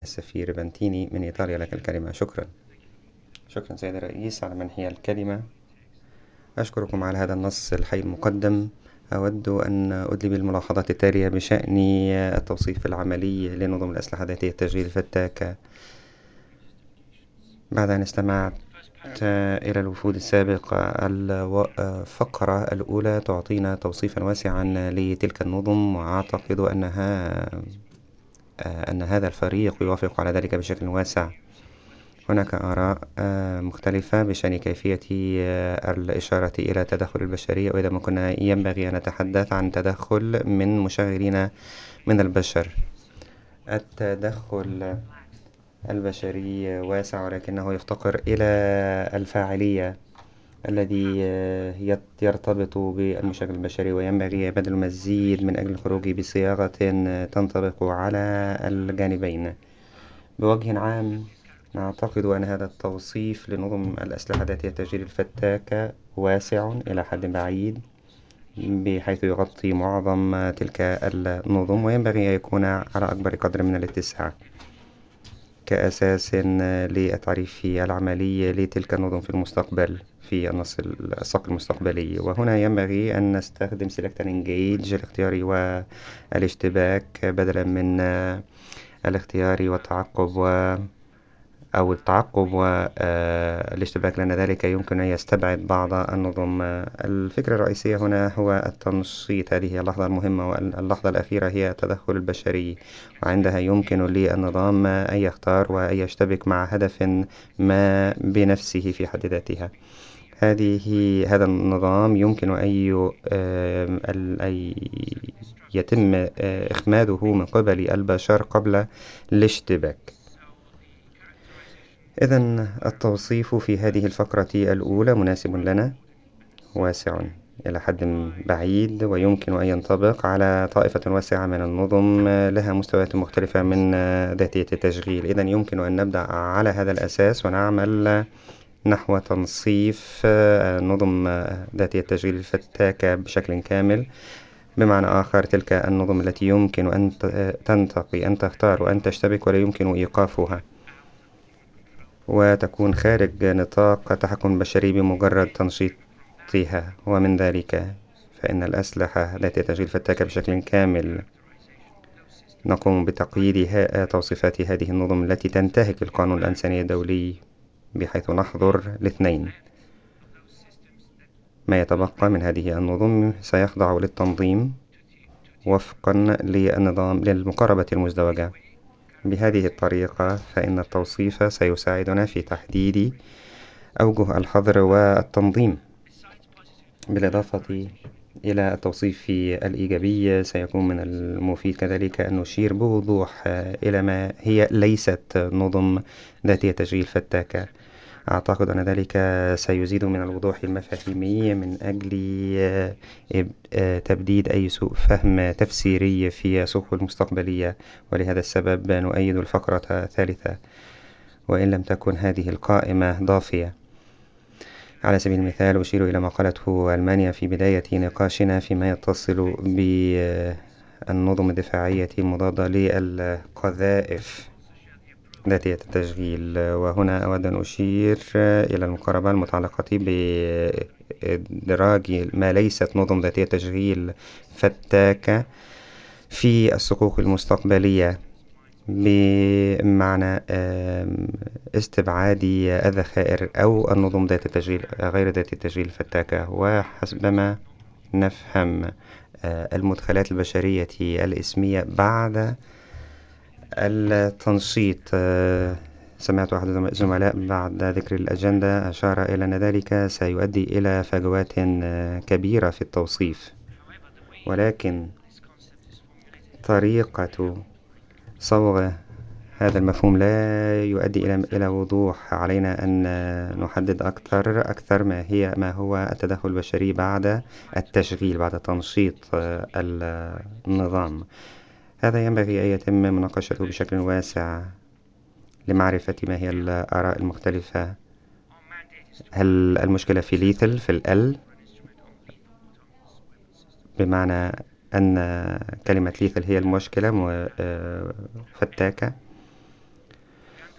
السفير بنتيني من إيطاليا، لك الكلمة. شكرا. شكرا سيد الرئيس على منحي الكلمة. أشكركم على هذا النص الحي المقدم. أود أن أدلي بالملاحظات التالية بشأن التوصيف العملي لنظم الأسلحة ذاتية التشغيل الفتاكة. بعد أن استمعت إلى الوفود السابقة، الفقرة الأولى تعطينا توصيفا واسعا لتلك النظم، وأعتقد أن هذا الفريق يوافق على ذلك بشكل واسع. هناك آراء مختلفة بشأن كيفية الإشارة إلى تدخل البشرية، وإذا ما كنا ينبغي أن نتحدث عن تدخل من مشغلين من البشر. التدخل البشري واسع، ولكنه يفتقر إلى الفاعلية الذي يرتبط بالمشغل البشري، وينبغي بذل المزيد من أجل الخروج بصياغة تنطبق على الجانبين. بوجه عام، نعتقد أن هذا التوصيف لنظم الأسلحة ذاتية التشغيل الفتاكة واسع إلى حد بعيد، بحيث يغطي معظم تلك النظم، وينبغي أن يكون على أكبر قدر من الاتساع كأساس للتعريف العملي لتلك النظم في المستقبل في الساق المستقبلي. وهنا ينبغي أن نستخدم Select and Engage الاختياري والاشتباك بدلا من الاختياري والتعقب أو التعقب والاشتباك، لأن ذلك يمكن أن يستبعد بعض النظم. الفكرة الرئيسية هنا هو التنشيط. هذه اللحظة المهمة، واللحظة الأخيرة هي التدخل البشري، وعندها يمكن للنظام أن يختار وأن يشتبك مع هدف ما بنفسه في حد ذاتها. هذا النظام يمكن أن يتم إخماده من قبل البشر قبل الاشتباك. إذن التوصيف في هذه الفقرة الأولى مناسب لنا، واسع إلى حد بعيد، ويمكن أن ينطبق على طائفة واسعة من النظم لها مستويات مختلفة من ذاتية التشغيل. إذن يمكن أن نبدأ على هذا الأساس ونعمل نحو تنصيف نظم ذاتية التشغيل الفتاكة بشكل كامل. بمعنى آخر، تلك النظم التي يمكن أن تنتقي، أن تختار وأن تشتبك ولا يمكن إيقافها، وتكون خارج نطاق تحكم بشري بمجرد تنشيطها. ومن ذلك فإن الأسلحة التي تشغيل فتاكة بشكل كامل نقوم بتقييد توصيفات هذه النظم التي تنتهك القانون الإنساني الدولي، بحيث نحظر الاثنين. ما يتبقى من هذه النظم سيخضع للتنظيم وفقا للمقاربة المزدوجة. بهذه الطريقة فإن التوصيف سيساعدنا في تحديد أوجه الحظر والتنظيم. بالإضافة إلى التوصيف الإيجابي، سيكون من المفيد كذلك أن نشير بوضوح إلى ما هي ليست نظم ذاتية تشغيل فتاكة. أعتقد أن ذلك سيزيد من الوضوح المفاهيمي من أجل تبديد أي سوء فهم تفسيري في السوق المستقبلية. ولهذا السبب نؤيد الفقرة الثالثة، وإن لم تكن هذه القائمة ضافية. على سبيل المثال، أشير إلى ما قالته ألمانيا في بداية نقاشنا فيما يتصل بالنظم الدفاعية المضادة للقذائف ذاتية التشغيل. وهنا أود أن أشير إلى المقاربة المتعلقة بإدراج ما ليست نظم ذاتية تشغيل فتاكة في الصكوك المستقبلية، بمعنى استبعاد الذخائر أو النظم ذات التشغيل غير ذات التشغيل الفتاكة. وحسبما نفهم المدخلات البشرية الإسمية بعد التنشيط، سمعت أحد الزملاء بعد ذكر الأجندة أشار إلى أن ذلك سيؤدي إلى فجوات كبيرة في التوصيف، ولكن طريقة صوغ هذا المفهوم لا يؤدي إلى وضوح. علينا أن نحدد أكثر ما هو التدخل البشري بعد التشغيل، بعد تنشيط النظام. هذا ينبغي أن يتم مناقشته بشكل واسع لمعرفة ما هي الآراء المختلفة. هل المشكلة في lethal، في ال بمعنى أن كلمة lethal هي المشكلة فتاكة،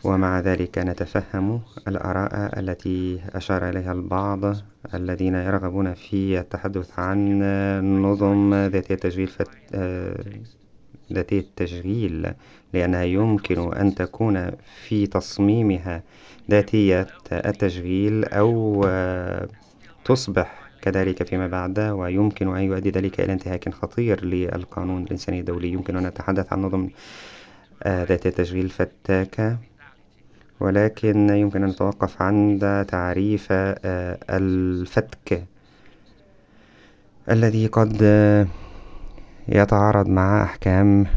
ومع ذلك نتفهم الآراء التي أشار إليها البعض الذين يرغبون في التحدث عن نظم ذاتية التشغيل، لأنها يمكن أن تكون في تصميمها ذاتية التشغيل أو تصبح كذلك فيما بعد، ويمكن أن يؤدي ذلك إلى انتهاك خطير للقانون الإنساني الدولي. يمكن أن نتحدث عن نظم ذاتية تشغيل فتاكة، ولكن يمكن أن نتوقف عند تعريف الفتك الذي قد يتعارض مع أحكام